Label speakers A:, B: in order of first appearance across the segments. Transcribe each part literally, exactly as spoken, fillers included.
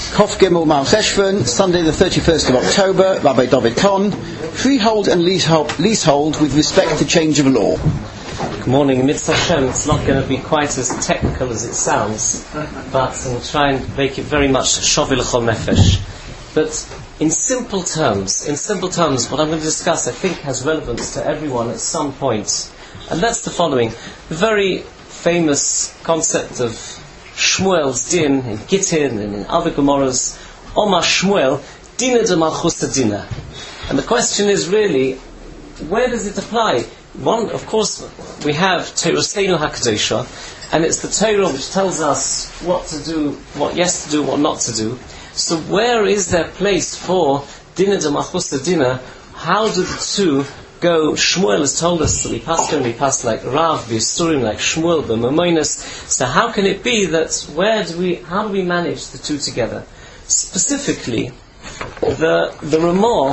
A: Chof Gimel Mal Cheshvan, Sunday the thirty-first of October, Rabbi David Kohn, freehold and leasehold, leasehold with respect to change of law.
B: Good morning, Mitzvah Hashem. It's not going to be quite as technical as it sounds, but I'll try and make it very much Shovil Chol Nefesh. But in simple terms, in simple terms, what I'm going to discuss I think has relevance to everyone at some point. And that's the following. The very famous concept of Shmuel's din in Gittin and in other Gemaras, Omar Shmuel, Dina de Malchus Dina. And the question is really, where does it apply? One, of course, we have Torah Seinu HaKadosha, and it's the Torah which tells us what to do, what yes to do, what not to do. So where is there place for Dina de Malchus Dina? How do the two go? Shmuel has told us that we pass going to be passed like Rav, B'Yisurim, like Shmuel, B'Mamonos. So how can it be that where do we, how do we manage the two together? Specifically, the the Ramah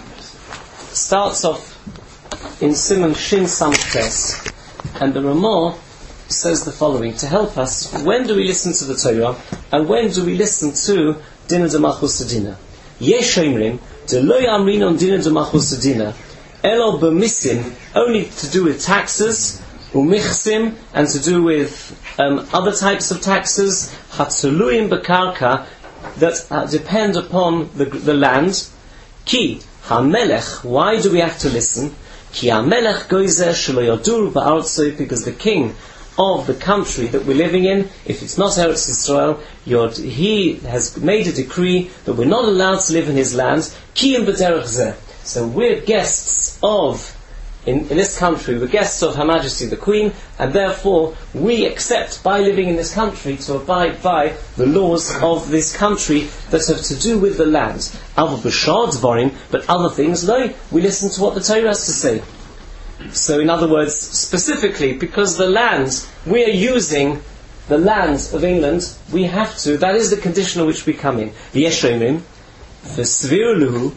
B: starts off in Simon Shin Samches, and the Ramah says the following to help us: when do we listen to the Torah, and when do we listen to Dina de Malchus Dina? Yesh Omrim de Lo Yamrinon Dina de Malchus Dina. Elo b'misim, only to do with taxes, u'michsim, and to do with um, other types of taxes, hatzuluim b'karka, that uh, depend upon the, the land. Ki hamelech, why do we have to listen? Ki hamelech goizer shelo yodur ba'artzoi, because the king of the country that we're living in, if it's not Eretz Yisrael, Yod, he has made a decree that we're not allowed to live in his land. Ki im b'derech zeh. So we're guests of, in, in this country, we're guests of Her Majesty the Queen, and therefore we accept, by living in this country, to abide by the laws of this country that have to do with the land. But other things, no, we listen to what the Torah has to say. So in other words, specifically, because the land, we are using the land of England, we have to, that is the condition on which we come in. Yeshomim, v'sviruluhu,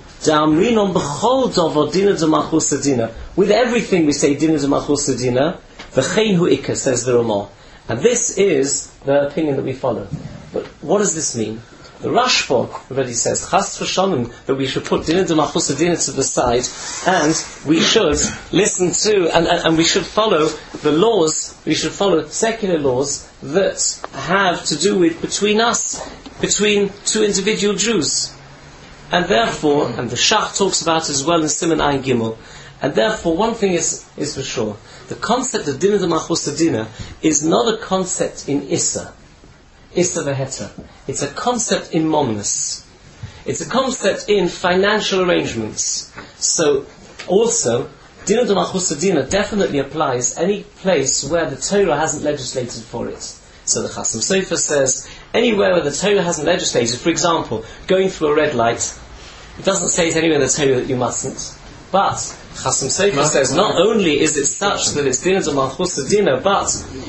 B: with everything we say Dina de Malchus Dina, v'chein hu ikka, says the Ramah. And this is the opinion that we follow. But what does this mean? The Rashba already says Chas v'shalom, that we should put Dina de Malchus Dina to the side, and we should listen to and, and, and we should follow the laws, we should follow secular laws that have to do with between us, between two individual Jews. And therefore, and the Shach talks about it as well in Siman Ayin Gimel, and therefore one thing is, is for sure, the concept of Dina de Malchus Dina is not a concept in Issa, Issa v'Heta. It's a concept in Momnus. It's a concept in financial arrangements. So, also, Dina de Malchus Dina definitely applies any place where the Torah hasn't legislated for it. So the Chasam Sofer says, anywhere where the Torah hasn't legislated, for example, going through a red light, it doesn't say it anywhere in the Torah that you mustn't. But Chasam Sofer says, not only is it such that it's Dina de Malchus Dina, but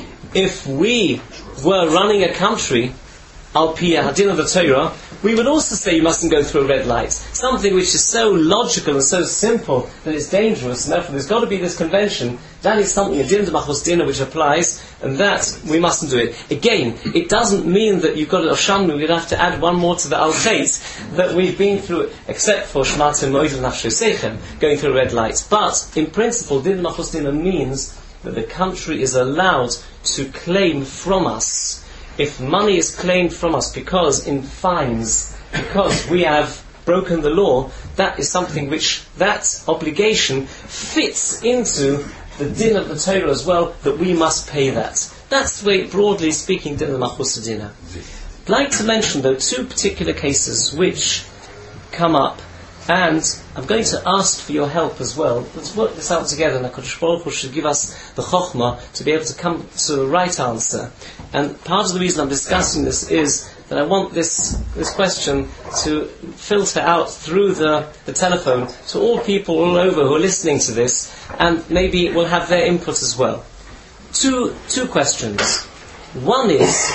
B: if we were running a country, Al Pi Hadin of the Torah, we would also say you mustn't go through a red light. Something which is so logical and so simple that it's dangerous, and therefore there's got to be this convention. That is something, a Din de Malchus Dina, which applies, and that we mustn't do it. Again, it doesn't mean that you've got to Oshamnu, you'd have to add one more to the Al Chait that we've been through, except for Shmatim Moidel Nafsho Seichem, going through a red light. But, in principle, Din de Malchus Dina means that the country is allowed to claim from us. If money is claimed from us because in fines, because we have broken the law, that is something which, that obligation fits into the din of the Torah as well, that we must pay that. That's the way, broadly speaking, Din de Malchus Dina. I'd like to mention, though, two particular cases which come up, and I'm going to ask for your help as well. Let's work this out together, and HaKadosh Baruch Hu should give us the chokhmah to be able to come to the right answer. And part of the reason I'm discussing this is that I want this this question to filter out through the, the telephone to all people all over who are listening to this, and maybe will have their input as well. Two two questions. One is,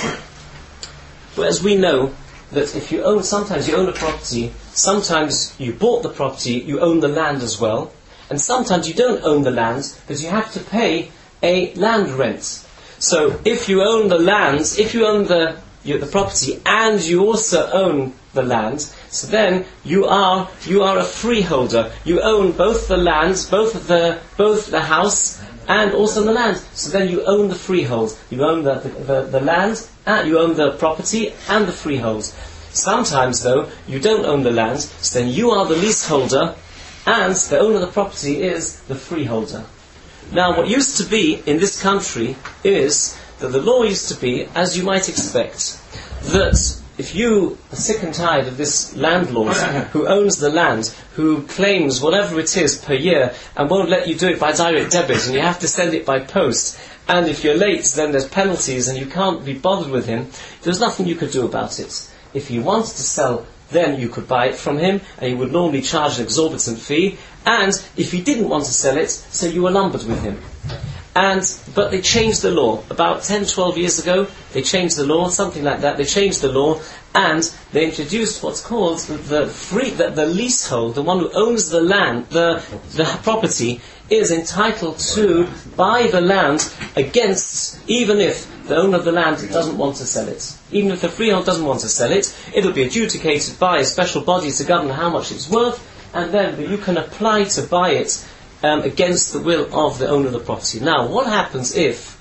B: as we know, that if you own, sometimes you own a property, sometimes you bought the property, you own the land as well, and sometimes you don't own the land, but you have to pay a land rent. So if you own the land, if you own the you, the property, and you also own the land, so then you are you are a freeholder. You own both the land, both the both the house, and also the land. So then you own the freehold. You own the the, the, the land, and you own the property and the freehold. Sometimes, though, you don't own the land, so then you are the leaseholder, and the owner of the property is the freeholder. Now, what used to be in this country is that the law used to be, as you might expect, that if you are sick and tired of this landlord who owns the land, who claims whatever it is per year and won't let you do it by direct debit and you have to send it by post, and if you're late then there's penalties and you can't be bothered with him, there's nothing you could do about it. If he wanted to sell, then you could buy it from him and he would normally charge an exorbitant fee, and if he didn't want to sell it, so you were lumbered with him. And but they changed the law about ten, twelve years ago. They changed the law, something like that. They changed the law, and they introduced what's called the, the free, the, the leasehold. The one who owns the land, the the property, is entitled to buy the land against, even if the owner of the land doesn't want to sell it. Even if the freehold doesn't want to sell it, it'll be adjudicated by a special body to govern how much it's worth, and then you can apply to buy it Um, against the will of the owner of the property. Now, what happens if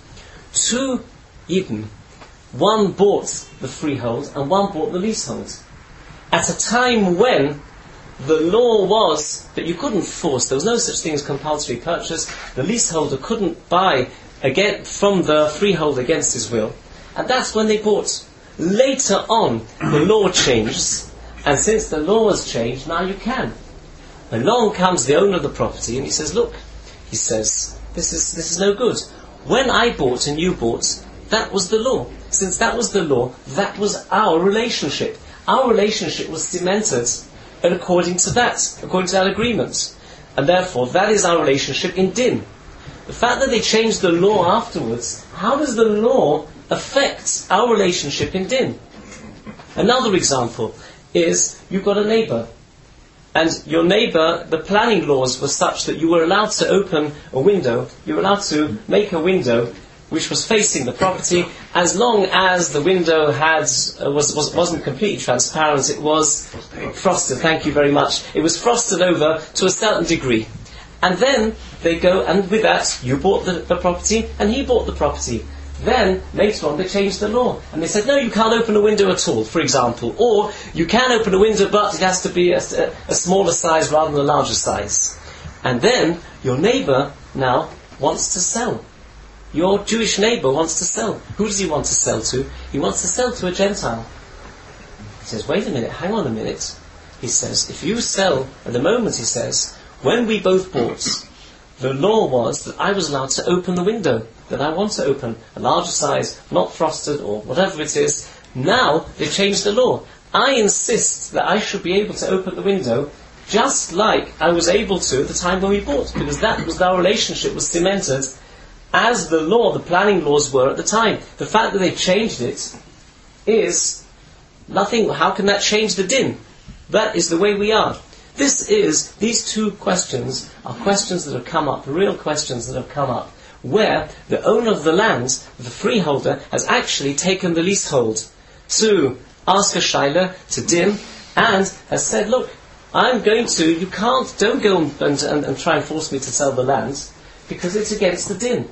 B: two Yidden, one bought the freehold and one bought the leasehold, at a time when the law was that you couldn't force, there was no such thing as compulsory purchase, the leaseholder couldn't buy again from the freehold against his will, and that's when they bought. Later on, the law changed, and since the law has changed, now you can. Along comes the owner of the property and he says, look, he says, this is this is no good. When I bought and you bought, that was the law. Since that was the law, that was our relationship. Our relationship was cemented according to that, according to that agreement. And therefore, that is our relationship in din. The fact that they changed the law afterwards, how does the law affect our relationship in din? Another example is, you've got a neighbour. And your neighbour, the planning laws were such that you were allowed to open a window, you were allowed to make a window which was facing the property, as long as the window had uh, was, was, wasn't completely transparent, it was frosted, thank you very much. It was frosted over to a certain degree. And then they go, and with that, you bought the, the property, and he bought the property. Then, later on, they changed the law. And they said, no, you can't open a window at all, for example. Or, you can open a window, but it has to be a, a, a smaller size rather than a larger size. And then, your neighbour now wants to sell. Your Jewish neighbour wants to sell. Who does he want to sell to? He wants to sell to a Gentile. He says, wait a minute, hang on a minute. He says, if you sell, at the moment, he says, when we both bought, the law was that I was allowed to open the window that I want to open, a larger size, not frosted or whatever it is. Now they've changed the law. I insist that I should be able to open the window just like I was able to at the time when we bought, because that was our relationship was cemented as the law, the planning laws were at the time. The fact that they've changed it is nothing. How can that change the din? That is the way we are. This is, these two questions are questions that have come up, real questions that have come up, where the owner of the land, the freeholder, has actually taken the leasehold to ask a shaila, to din, and has said, look, I'm going to, you can't, don't go and, and, and try and force me to sell the land, because it's against the din.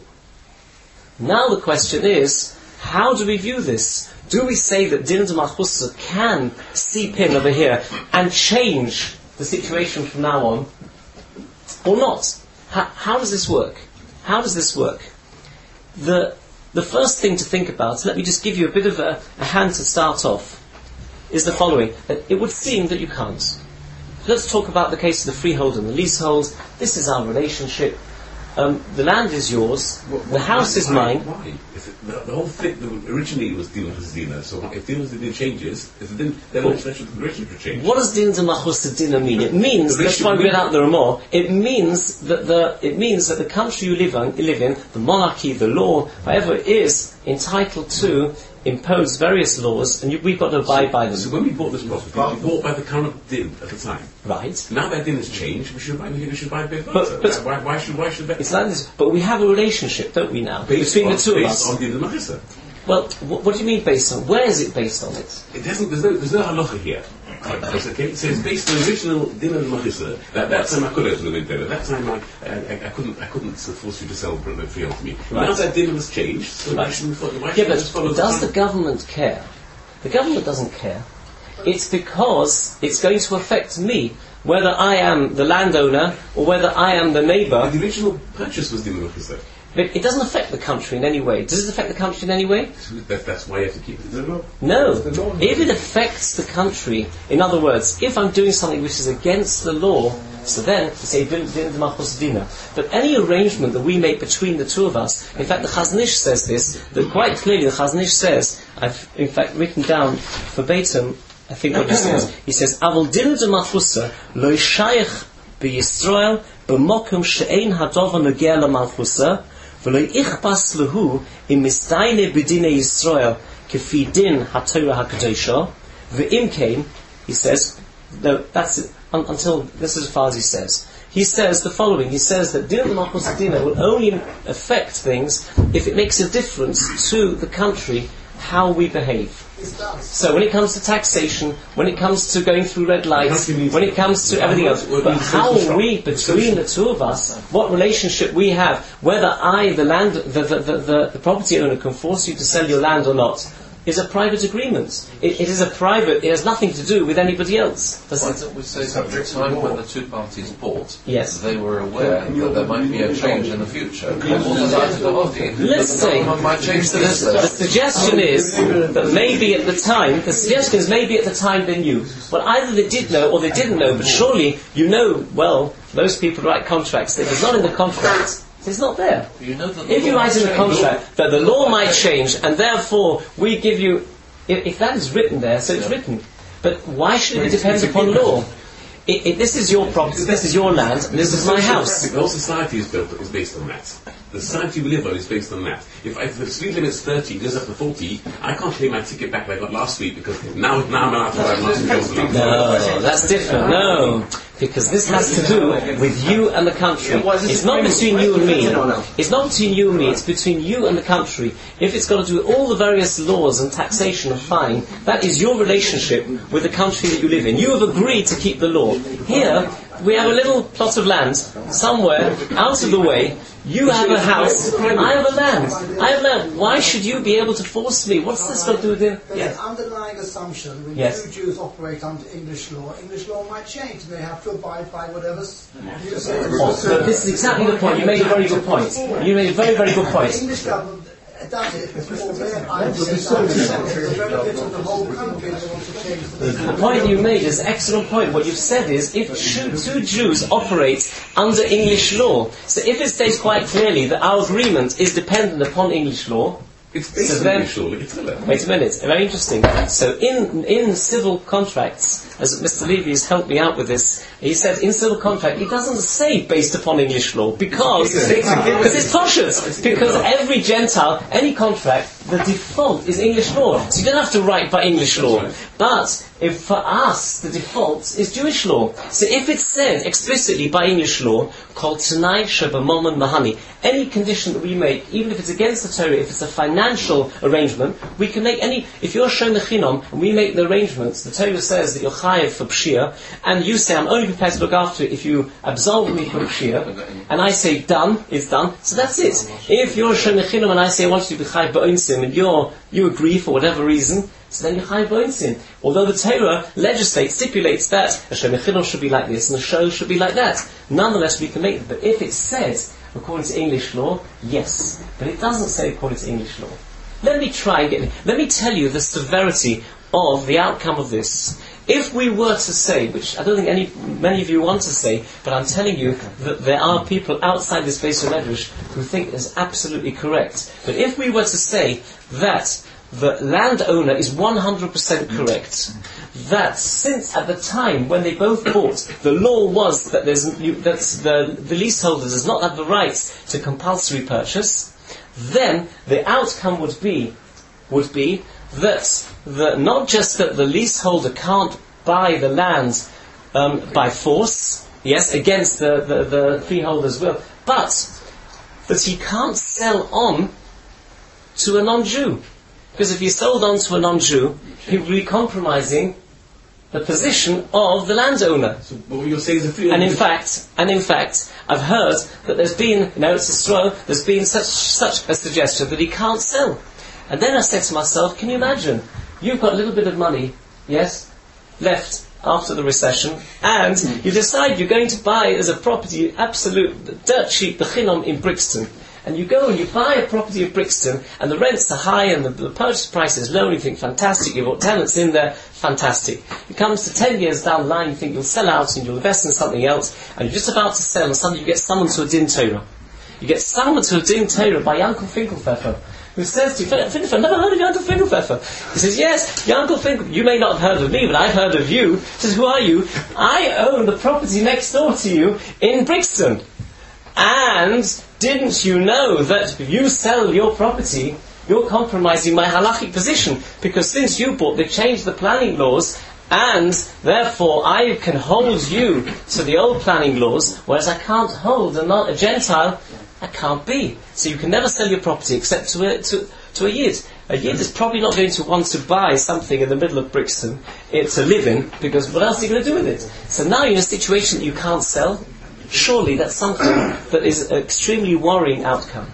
B: Now the question is, how do we view this? Do we say that din de malchusa can seep in over here and change the situation from now on, or not? How, how does this work? How does this work? The the first thing to think about, let me just give you a bit of a, a hand to start off, is the following. It would seem that you can't. Let's talk about the case of the freehold and the leasehold. This is our relationship. Um, the land is yours.
C: Well,
B: the house
C: why,
B: is
C: why,
B: mine.
C: Why? If it, the, the whole thing, the, originally it was Din Zina, so if Din Zina changes, if the Din, then
B: Well,
C: the relationship will change.
B: What does din de malchusa dina mean? It means,
C: The
B: that's why we read
C: relationship-
B: out there more. It means that the it means that the country you live in, you live in, the monarchy, the law, whatever it is, entitled to impose various laws, and you, we've got to abide by them.
C: So when we bought this property, we bought by the current Din at the time.
B: Right?
C: Now that Din has changed, we should buy, we should buy a bit
B: But-
C: further.
B: but-
C: why, why should why should that
B: It's like this, but we have a relationship, don't we now,
C: based
B: between
C: on,
B: the two of
C: based
B: us.
C: on Din Mahisa?
B: Well, wh- what do you mean based on? Where is it based on it?
C: It doesn't. There's no. There's no halacha here. Okay, so it's based on the original din al machisa. That that time I could have lived there. At that time I, I, I couldn't I couldn't force you to sell freehold to me.
B: Right.
C: Now that din has changed, so
B: Right.
C: why shouldn't we follow? Why
B: Yeah,
C: shouldn't we
B: but
C: just follow
B: does
C: the
B: the government care? The government doesn't care. It's because it's going to affect me, whether I am the landowner or whether I am the neighbour.
C: The original purchase was din al machisa.
B: But it doesn't affect the country in any way. Does it affect the country in any way?
C: That, that's why you have to keep it. No.
B: No. If it affects the country, in other words, if I'm doing something which is against the law, so then you say din din machos dina. But any arrangement that we make between the two of us, in fact, the Chazon Ish says this. That quite clearly, the Chazon Ish says, I've in fact written down verbatim, I think what he says. He says, "Avol din machusa lo shayach b'Yisrael b'mokum she'ein hadova nogea lamalchusa v'lo ichbas lehu im misdaine b'dinei Yisrael kefi din haTorah hakadosha v'im kein." He says, no, that's it. Un- until this is as far as he says. He says the following. He says that din machos dina will only affect things if it makes a difference to the country how we behave. So when it comes to taxation, when it comes to going through red lights, when it comes to everything else, but how we, between the two of us, what relationship we have, whether I, the land, the, the, the, the, the property owner, can force you to sell your land or not, is a private agreement. It, it is a private, it has nothing to do with anybody else. Does
D: Why
B: it?
D: don't we say that at the time when the two parties bought,
B: Yes.
D: they were aware that there might be a change in the future.
B: Let's say,
D: might change the
B: the,
D: list.
B: the suggestion is that maybe at the time, the suggestion is maybe at the time they knew. Well, either they did know or they didn't know, but surely you know, well, those people write contracts, that it's not in the contract. It's not there.
D: You know that the
B: If you
D: law
B: write in the
D: might
B: contract that the law might change and therefore we give you, if, if that is written there, so it's
D: Yeah.
B: written. But why should it depend upon law? It, it, this is your property, this is your land, and this is my house.
C: The whole society is built is based on that. The society we live on is based on that. If, I, if the speed limit is thirty, it goes up to forty, I can't pay my ticket back that I got last week because now, now I'm allowed to ride last week.
B: No, that's different. No, because this has to do with you and the country. It's not between you and me. It's not between you and me. It's between you and the country. If it's got to do with all the various laws and taxation and fine, that is your relationship with the country that you live in. You have agreed to keep the law. Here, we have a little plot of land somewhere out of the way. You have a house. I have a land. I have land. Why should you be able to force me? What's this got to do with it?
E: There's
B: Yes.
E: an underlying assumption when
B: Yes.
E: two Jews operate under English law, English law might change and they have to abide by whatever's you say.
B: But this is exactly the point. You made a very good point. You made a very, very good
E: The
B: point.
E: English government does it for their ideas and the benefit of the whole country. They want to change the
B: The point you made is an excellent point. What you've said is, if two, two Jews operate under English law, so if it states quite clearly that our agreement is dependent upon English law,
C: It's based
B: So
C: on
B: then-
C: English law. It's a
B: wait a minute, very interesting. So in in civil contracts, as Mister Levy has helped me out with this, he said in civil contract, it doesn't say based upon English law, because because it's poshut. Because every Gentile, any contract, the default is English law. So you don't have to write by English law. But if for us, the default is Jewish law. So if it's said explicitly by English law, called Tanai Sheba Momen Mahani, any condition that we make, even if it's against the Torah, if it's a financial arrangement, we can make any, if you're shown the chinom, and we make the arrangements, the Torah says that you're chayev for pshia, and you say, I'm only prepared to look after it if you absolve me from pshia, and I say, done, it's done, so that's it. If you're shown the chinom, and I say, I want you to be chayev ba'onsim, and you're, you agree for whatever reason, so then you're chayev ba'onsim. Although the Torah legislates, stipulates that a Shem Echinov should be like this, and a show should be like that. Nonetheless, we can make it. But if it says, according to English law, yes. But it doesn't say according to English law. Let me try and get, let me tell you the severity of the outcome of this. If we were to say, which I don't think any, many of you want to say, but I'm telling you that there are people outside this base of Medrash who think it's absolutely correct. But if we were to say that the landowner is one hundred percent correct, that since at the time when they both bought, the law was that there's you, that the, the leaseholder does not have the rights to compulsory purchase, then the outcome would be would be that the, not just that the leaseholder can't buy the land um, by force, yes, against the, the, the freeholder's will, but that he can't sell on to a non-Jew. Because if he sold on to a non-Jew, he would be compromising the position of the landowner.
C: So what you're saying is a freehold.
B: And in fact, and in fact, I've heard that there's been, you know, it's a straw, there's been such such a suggestion that he can't sell. And then I said to myself, can you imagine? You've got a little bit of money, yes, left after the recession, and you decide you're going to buy as a property, absolute dirt cheap, the Chinom in Brixton. And you go and you buy a property in Brixton, and the rents are high, and the, the purchase price is low, and you think, fantastic, you've got tenants in there, fantastic. It comes to ten years down the line, you think you'll sell out, and you'll invest in something else, and you're just about to sell, and suddenly you get summoned to a din Torah. You get summoned to a din Torah by Yankel Finkelpfeffer, who says to you, Finkelpfeffer, I've never heard of Yankel Finkelpfeffer. He says, yes, Yankel Finkelpfeffer, you may not have heard of me, but I've heard of you. He says, who are you? I own the property next door to you in Brixton. And didn't you know that if you sell your property, you're compromising my halachic position? Because since you bought, they've changed the planning laws, and therefore I can hold you to the old planning laws, whereas I can't hold a, not a Gentile. I can't be. So you can never sell your property except to a, to, to a Yid. A Yid is probably not going to want to buy something in the middle of Brixton to live in, because what else are you going to do with it? So now you're in a situation that you can't sell. Surely that's something that is an extremely worrying outcome.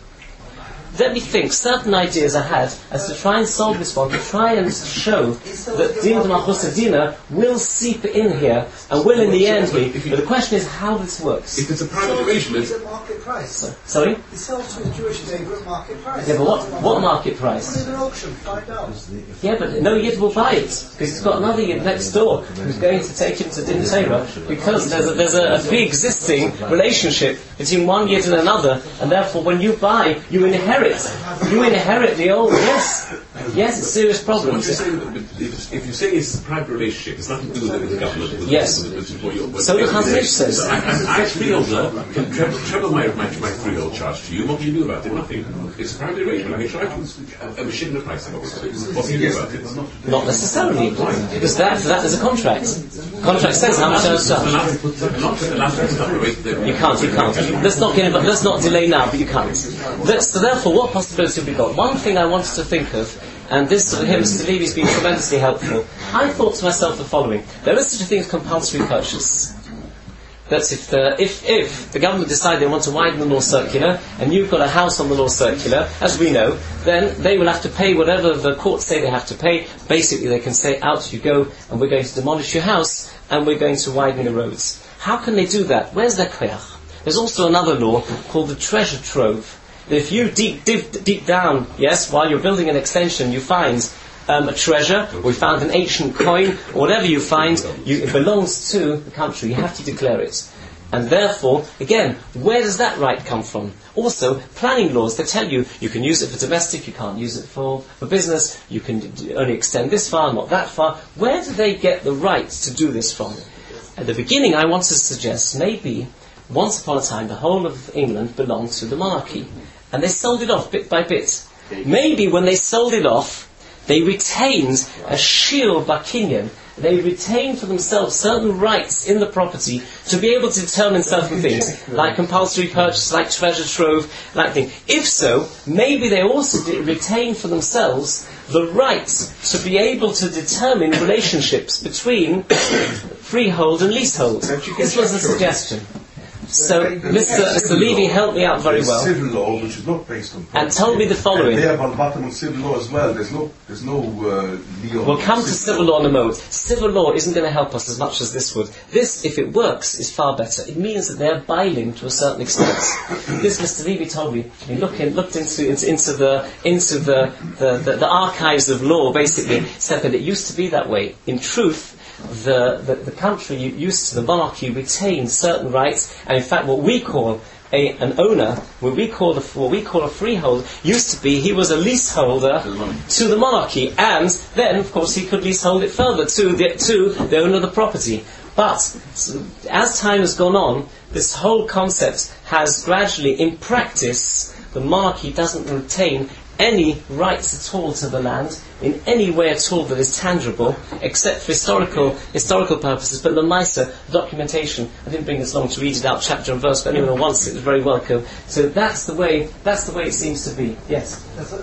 B: Let me think, certain ideas I had as to try and solve this one, to try and show that Din Malchus Adina will seep in here and will in the end be. But the question is how this works.
C: If it's a private arrangement,
E: It's at market price.
B: Sorry?
E: He sells to a Jewish neighbour at market price.
B: Yeah, but what, what market
E: Put
B: price?
E: it in an auction, find out.
B: Yeah, but no Yid will buy it, because he's got another Yid next door who's going to take him to Din Torah, because there's a, there's a, a pre-existing relationship between one Yid and another, and therefore when you buy, you inherit. You inherit the old, yes. Yes, it's serious
C: so what
B: problems.
C: you're saying, that if, it's- if you say it's a private relationship, it's nothing to do with the government. With
B: Yes.
C: With, with, with what you're, what
B: So the
C: you're-
B: Chazon Ish says.
C: So I, I, I as freeholder can treble, treble my, my, my freehold charge to you. What can you do about it? Nothing. It's a private arrangement. I can charge you a, a machine the price. What can you do about it?
B: Not necessarily, because that, that is a contract. Contract says how much I
C: Not
B: charge.
C: allowed to put not allowed to put up a rate that-
B: You can't, you can't. Let's not get, let's not delay now, but you can't. Let's, so therefore, what possibility have we got? One thing I wanted to think of, and this for him, Mister Levy's been tremendously helpful. I thought to myself the following: there is such a thing as compulsory purchase. That's if the if if the government decide they want to widen the law circular, and you've got a house on the law circular, as we know, then they will have to pay whatever the courts say they have to pay. Basically, they can say, out you go, and we're going to demolish your house, and we're going to widen the roads. How can they do that? Where's their koyach? There's also another law called the treasure trove. That if you deep, deep, deep down, yes, while you're building an extension, you find um, a treasure, or you found an ancient coin, or whatever you find, you, it belongs to the country. You have to declare it. And therefore, again, where does that right come from? Also, planning laws, they tell you, you can use it for domestic, you can't use it for, for business, you can d- only extend this far, not that far. Where do they get the right to do this from? At the beginning, I wanted to suggest, maybe, once upon a time, the whole of England belonged to the monarchy. And they sold it off bit by bit. Maybe when they sold it off, they retained a shield bakinyan. They retained for themselves certain rights in the property to be able to determine certain things, like compulsory purchase, like treasure trove, like thing. If so, maybe they also did retain for themselves the rights to be able to determine relationships between freehold and leasehold. This was a suggestion. So, Mister Mister Levy helped me out very well.
F: There's civil law, which is not based on property.
B: And told me the following.
F: And they have on bottom of civil law as well. There's no, there's no uh, legal.
B: We'll come to civil law in a moment. Civil law isn't going to help us as much as this would. This, if it works, is far better. It means that they're biling to a certain extent. This, Mister Levy told me, he looked, in, looked into, into, into, the, into the, the, the, the archives of law, basically, said that it used to be that way. In truth, the, the, the country used to, the monarchy, retained certain rights, and in fact what we call a, an owner, what we call, the, what we call a freehold, used to be he was a leaseholder to the, to the monarchy, and then of course he could leasehold it further to the, to the owner of the property. But so, as time has gone on, this whole concept has gradually, in practice, the monarchy doesn't retain any rights at all to the land in any way at all that is tangible, except for historical historical purposes. But Lamaisa, the documentation, I didn't bring this long to read it out chapter and verse, but anyone who wants it is very welcome. So that's the way that's the way it seems to be. Yes.
E: Yes, that's-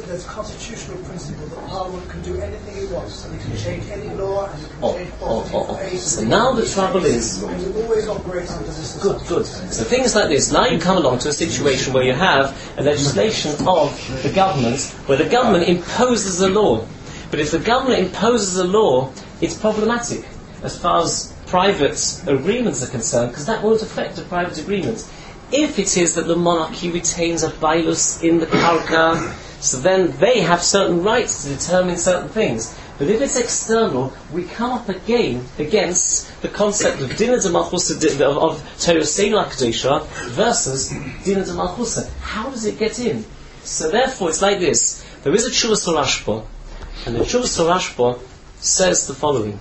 E: there's a constitutional principle that Parliament can do anything it wants, and it can change any law, and it can
B: Oh,
E: change
B: oh, oh, oh.
E: policy.
B: So now the trouble is,
E: And it always operates under this
B: good, good. So things like this, now you come along to a situation where you have a legislation of the government, where the government imposes a law. But if the government imposes a law, it's problematic as far as private agreements are concerned, because that won't affect a private agreement. If it is that the monarchy retains a bailus in the karka, so then they have certain rights to determine certain things. But if it's external, we come up again against the concept of Dina de Malchusa, of, of Torah Seila Kedusha versus Dina de Malchusa. How does it get in? So therefore it's like this. There is a Tshuvas Rashba, and the Tshuvas Rashba says the following.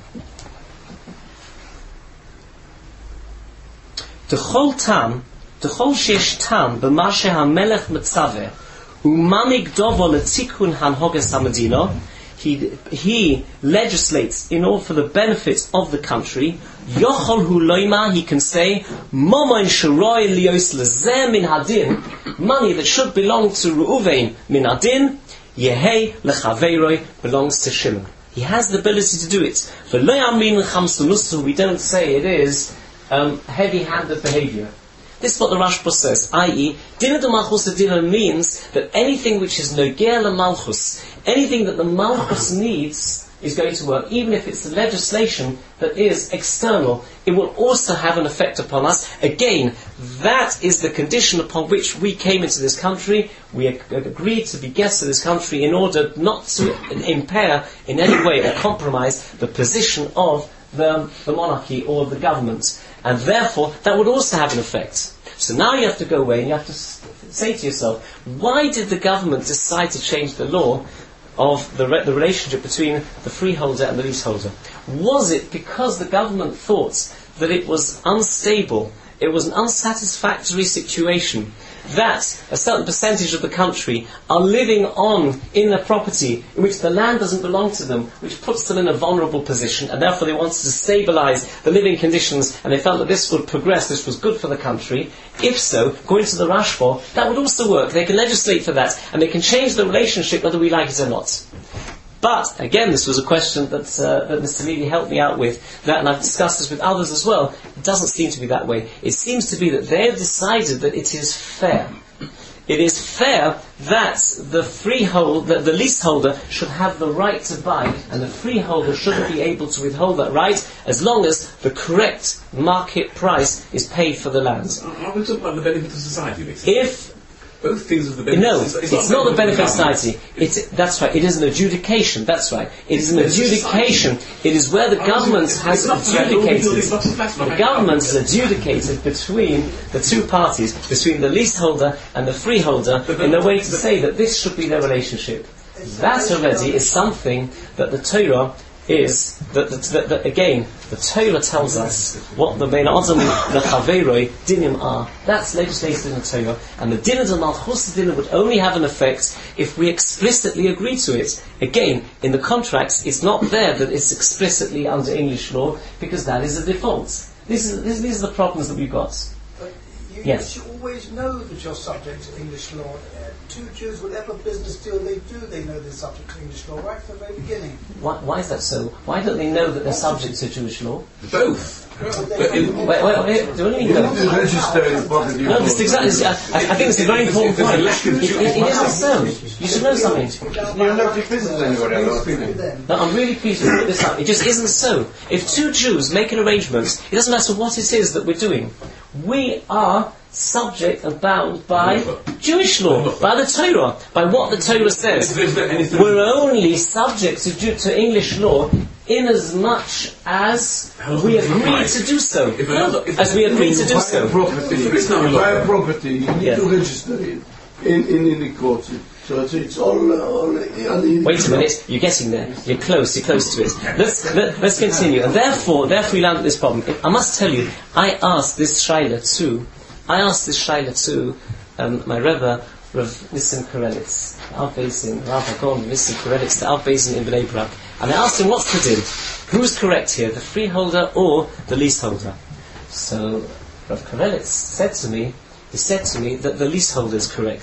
B: D'chol tam, d'chol shesh tam, b'ma she'hamelech metzaveh, u'manig dovo letikun hanhoges hamadino, he he legislates in order for the benefit of the country. Yochol hu loima, he can say, momoin sheroi lios lezeh min hadin, money that should belong to Reuven min hadin, yehei lechaveiroi belongs to Shimon. He has the ability to do it. For lo yamin chamsunusu, we don't say it is um, heavy-handed behavior. This is what the Rashba says, that is, Dina de Malchus Dina means that anything which is Nogea le Malchus, anything that the Malchus needs is going to work, even if it's legislation that is external, it will also have an effect upon us. Again, that is the condition upon which we came into this country. We ag- agreed to be guests of this country in order not to impair in any way or compromise the position of the, the monarchy or the government. And therefore, that would also have an effect. So now you have to go away and you have to s- say to yourself, why did the government decide to change the law of the, re- the relationship between the freeholder and the leaseholder? Was it because the government thought that it was unstable, it was an unsatisfactory situation, that a certain percentage of the country are living on in a property in which the land doesn't belong to them, which puts them in a vulnerable position, and therefore they wanted to stabilise the living conditions, and they felt that this would progress, this was good for the country? If so, according to the Rashba, that would also work. They can legislate for that, and they can change the relationship whether we like it or not. But, again, this was a question that, uh, that Mister Levy helped me out with, that, and I've discussed this with others as well. It doesn't seem to be that way. It seems to be that they have decided that it is fair. It is fair that the freehold, that the leaseholder should have the right to buy, and the freeholder shouldn't be able to withhold that right, as long as the correct market price is paid for the land.
C: Are we talking about the benefit of society, basically?
B: If
C: Both things of the benefit.
B: No, it's, it's not the benefit of society. It's, that's right. It is an adjudication. That's right. It is an adjudication. It is where the government has adjudicated. The government has adjudicated between the two parties, between the leaseholder and the freeholder, in a way to say that this should be their relationship. That already is something that the Torah is, that, that, that, that again, the Torah tells us what the Bein Adam Lechaveiroi dinim are. That's legislated in the Torah, and the din of the Malchus din would only have an effect if we explicitly agree to it. Again, in the contracts, it's not there that it's explicitly under English law, because that is a default. This is, this, these are the problems that we've got.
E: But you,
B: Yes.
E: you should always know that you're subject to English law. Uh, two Jews, whatever business deal they do, they know they're subject to English law right from the very beginning.
B: Why, why is that so? Why don't they know that they're subject to Jewish law?
C: Both.
E: But they
C: But in-
E: have-
B: Wait, wait, wait, do you mean no?
F: The registered property.
B: No, this is exactly. I, I think it's a very important point. It, it, it isn't so. You should know something.
F: You're not in business anymore. I'm not speaking.
E: them.
B: No, I'm really pleased to put this up. It just isn't so. If two Jews make an arrangement, it doesn't matter what it is that we're doing. We are subject and bound by Jewish law, by the Torah, by what the Torah says. We're only subject to, Ju- to English law in as much as we agree to do so. As we agree to do
F: Buy a
B: so.
F: property.
C: It's not
F: Buy
C: law.
F: a property. You need
B: Yeah.
F: to register it in in, in the court. So it's, it's all, all in
B: Wait a minute, you're getting there. You're close, you're close to it. Let's, let, let's continue. And therefore, therefore we land at this problem. I must tell you, I asked this Shaila too, I asked this Shaila too, um, my Rebbe, Rav Nissim Karelitz, Rav Bezin, Rav Hagon, Nissim Karelitz, the Rav Bezin in Bnei Brak. And I asked him, what's the din? Who's correct here, the freeholder or the leaseholder? So, Rav Karelitz said to me, he said to me that the leaseholder is correct.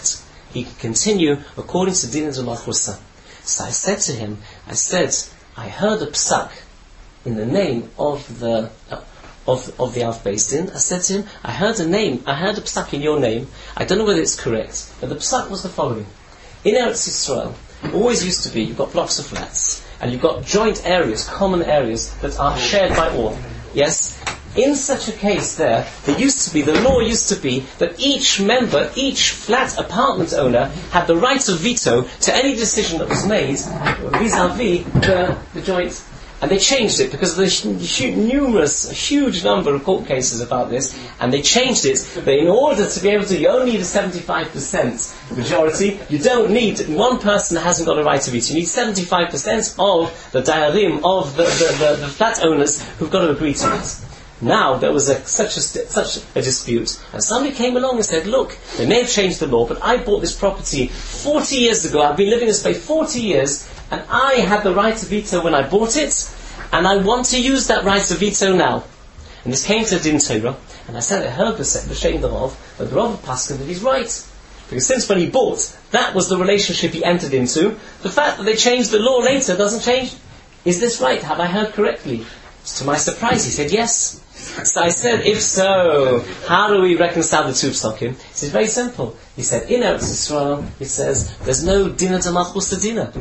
B: he can continue according to Din Malchusa. So I said to him, I said, I heard a psak in the name of the uh, of of the Av Beis Din. I said to him, I heard a name, I heard a psak in your name. I don't know whether it's correct, but the psak was the following: in Eretz Yisrael, always used to be, you've got blocks of flats, and you've got joint areas, common areas that are shared by all. Yes. In such a case there, there used to be, the law used to be, that each member, each flat apartment owner had the right of veto to any decision that was made vis-à-vis the, the joint. And they changed it because there's numerous, a huge number of court cases about this, and they changed it that in order to be able to, you only need a seventy-five percent majority. You don't need one person that hasn't got a right to veto. You need seventy-five percent of the dayarim, of the, the, the, the flat owners who've got to agree to it. Now there was a, such a such a dispute, and somebody came along and said, "Look, they may have changed the law, but I bought this property forty years ago. I've been living in this place forty years, and I had the right to veto when I bought it, and I want to use that right to veto now." And this came to Din Torah, and I said, "I heard the shame thereof, but the Rav Paskin that he's right, because since when he bought, that was the relationship he entered into. The fact that they changed the law later doesn't change. Is this right? Have I heard correctly?" To my surprise, he said yes. So I said, if so, how do we reconcile the two psukim? He said, very simple. He said, in Eretz Yisrael, it says, there's no dinner de malchus dinner.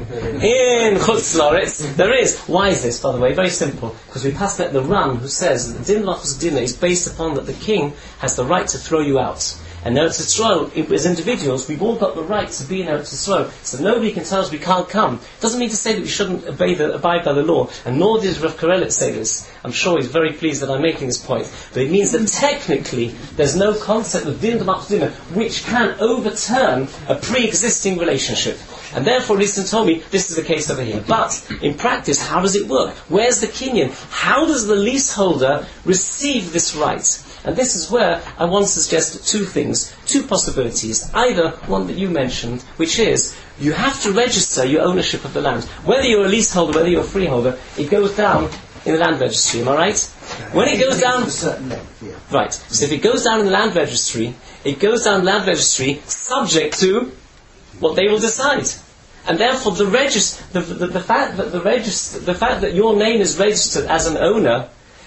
B: In Chutz La'aretz, there is. Why is this, by the way? Very simple. Because we passed that the Ram, who says that the din malchus dinner is based upon that the king has the right to throw you out. And Eretz Yisrael, as individuals, we've all got the right to be in Eretz Yisrael, so nobody can tell us we can't come. Doesn't mean to say that we shouldn't obey the, abide by the law, and nor did Rav Karelitz say this. I'm sure he's very pleased that I'm making this point. But it means that technically, there's no concept of din d'malchus dinner which can overturn a pre-existing relationship. And therefore, Listen told me, this is the case over here. But, in practice, how does it work? Where's the kinyan? How does the leaseholder receive this right? And this is where I want to suggest two things, two possibilities. Either one that you mentioned, which is, you have to register your ownership of the land. Whether you're a leaseholder, whether you're a freeholder, it goes down in the land registry, am I right? When it goes down...
A: a certain length, yeah.
B: Right. So if it goes down in the land registry, it goes down in the land registry subject to what they will decide. And therefore the regist- the, the, the fact that the regist- the fact that your name is registered as an owner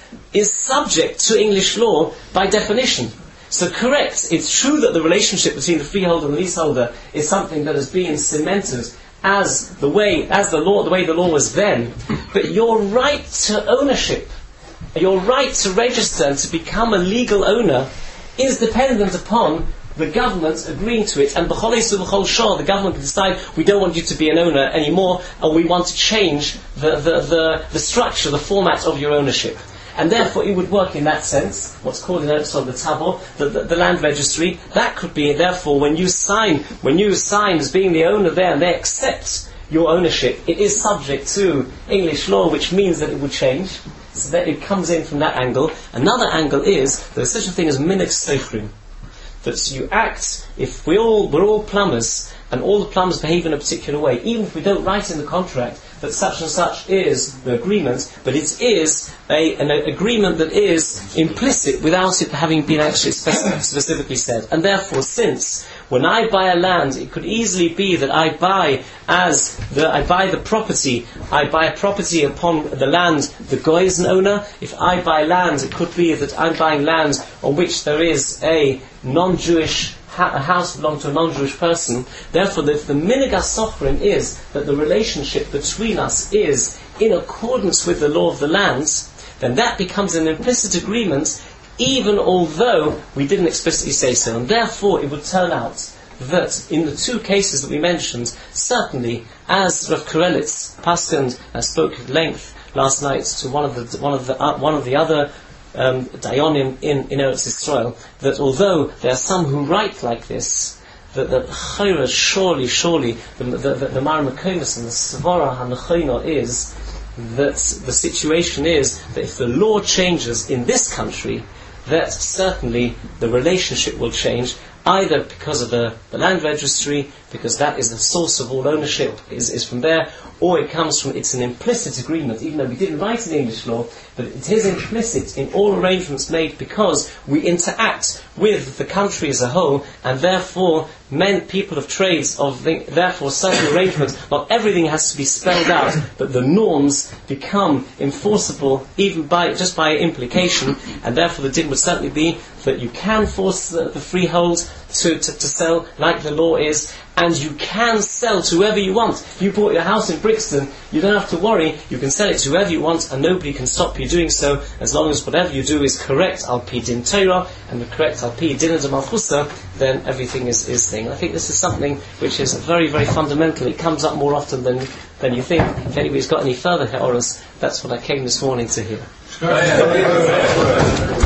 B: is subject to English law by definition. So correct, it's true that the relationship between the freeholder and the leaseholder is something that has been cemented as the way, as the law, the way the law was then. But your right to ownership, your right to register and to become a legal owner, is dependent upon the government agreeing to it. And b'chol esu b'chol shor, the government can decide, we don't want you to be an owner anymore, and we want to change the, the, the, the structure, the format of your ownership. And therefore it would work in that sense, what's called in Eretz the Tabor, the, the, the land registry. That could be, therefore, when you sign, when you sign as being the owner there, and they accept your ownership, it is subject to English law, which means that it would change. So that it comes in from that angle. Another angle is, there's such a thing as minik sochrim. That you act, if we all, we're all plumbers, and all the plumbers behave in a particular way, even if we don't write in the contract that such and such is the agreement, but it is a, an agreement that is implicit without it having been actually spec- specifically said. And therefore, since when I buy a land, it could easily be that I buy as the I buy the property, I buy a property upon the land, the goy is an owner. If I buy land, it could be that I'm buying land on which there is a non-Jewish a house belongs to a non-Jewish person. Therefore, if the minig hasochrim is that the relationship between us is in accordance with the law of the lands, then that becomes an implicit agreement, even although we didn't explicitly say so. And therefore, it would turn out that in the two cases that we mentioned, certainly, as Rav Karelitz paskened and spoke at length last night to one of the one of the uh, one of the other Um, Dayanim in, in Eretz Yisrael, that although there are some who write like this, that the Chayra, surely, surely, the the, the, the Mar Mekonos and the Svara HaNechina is that the situation is that if the law changes in this country, that certainly the relationship will change, either because of the, the land registry, because that is the source of all ownership, is, is from there, or it comes from, it's an implicit agreement, even though we didn't write in English law, but it is implicit in all arrangements made because we interact with the country as a whole, and therefore men, people of trades, of the, therefore certain arrangements, not everything has to be spelled out, but the norms become enforceable even by just by implication, and therefore the din would certainly be that you can force the, the freehold to, to, to sell like the law is, and you can sell to whoever you want. If you bought your house in Brixton, you don't have to worry, you can sell it to whoever you want and nobody can stop you doing so, as long as whatever you do is correct al pi din Torah and the correct al pi din de malchusa, then everything is, is thing. I think this is something which is very, very fundamental. It comes up more often than, than you think. If anybody's got any further heoras, that's what I came this morning to hear.